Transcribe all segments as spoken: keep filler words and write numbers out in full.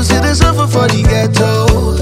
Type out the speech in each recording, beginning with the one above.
people see they suffer for the ghetto.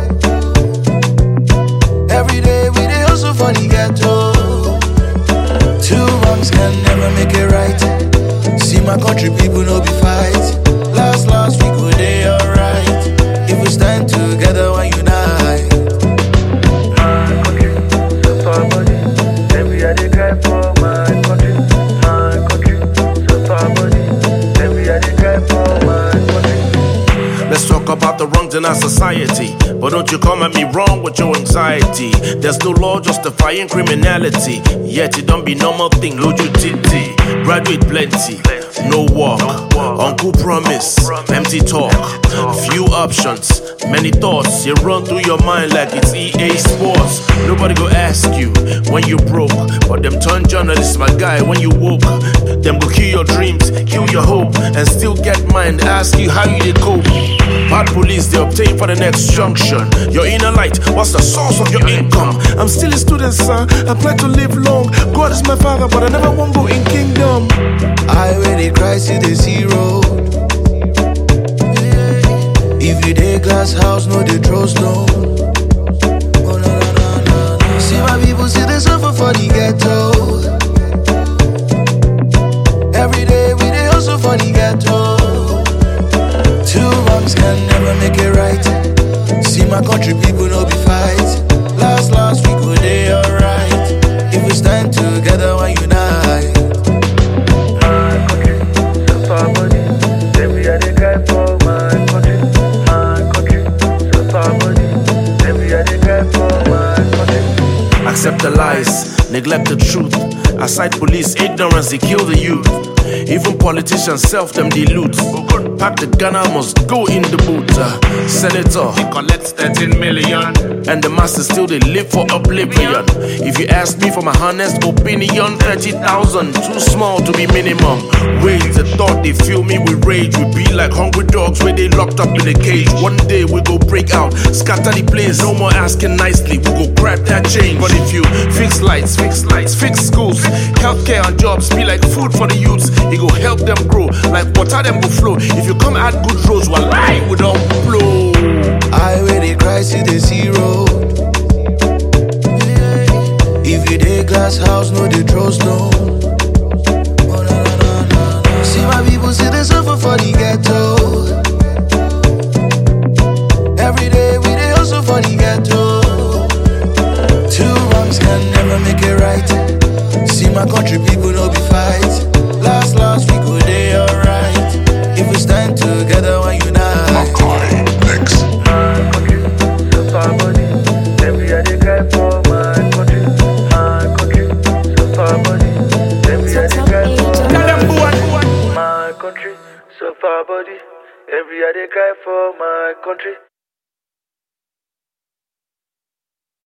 Every day we dey hustle for the ghetto. Two wrongs can never make it right. See my country people no be fight. Last last we go dey alright if we stand together and unite. My country, so far body. Every day they cry for my country. My country, so far body. Every day they cry for my country. Let's talk about the wrongs in our society. But don't you come at me wrong with your anxiety. There's no law justifying criminality. Yet it don't be normal thing, loju titi. Graduate plenty, no work. Uncle promise, empty talk. Few options, many thoughts. You run through your mind like it's E A Sports. Nobody go ask you when you broke. But them turn journalists, my guy, when you woke. Them go kill your dreams, kill your hope. And still get mind, ask you how you did cope. Bad police, they obtain for the next junction. Your inner light, what's the source of your income? I'm still a student, sir, I plan to live long. God is my father, but I never won't go in kingdom. I when they cry, see the zero. If you dey glass house, no they throw stone. Oh, no, no, no, no, no. See my people see they suffer for the ghetto. Every day we dey hustle for the ghetto. Two wrongs can never make it right. See my country people no be fight. Last last we go dey alright if we stand together and unite. My country, so far body. Every day they cry for my country. My country, so far body. Every day they cry for my country. Accept the lies, neglect the truth. Aside police, ignorance, they kill the youth. Even politicians self them dilute. Pack the gun, I must go in the boot. Uh, Senator, he collects thirteen million. And the masses still they live for oblivion. If you ask me for my honest opinion, thirty thousand, too small to be minimum. Wait, the thought they fill me with rage. We be like hungry dogs where they locked up in a cage. One day we go break out, scatter the place. No more asking nicely, we go grab that change. But if you fix lights, fix lights, fix schools, healthcare and jobs be like food for the youths. It go help them grow, like water them go flow. If you come at good roads, while I we don't blow. I where they cry, see the zero. If you dey glass house, no they throw stone. Oh, no, no, no, no, no. See my people see they suffer for the ghetto. Every day we dey hustle for the ghetto. Two wrongs can never make it right. See my country people no be fight. Last last we go dey alright if we stand together and unite. Makai Mix. My country, so far body. Every day they cry for my country. My country, so far body. Every day they cry for my country, so far body. Every day they cry for my country.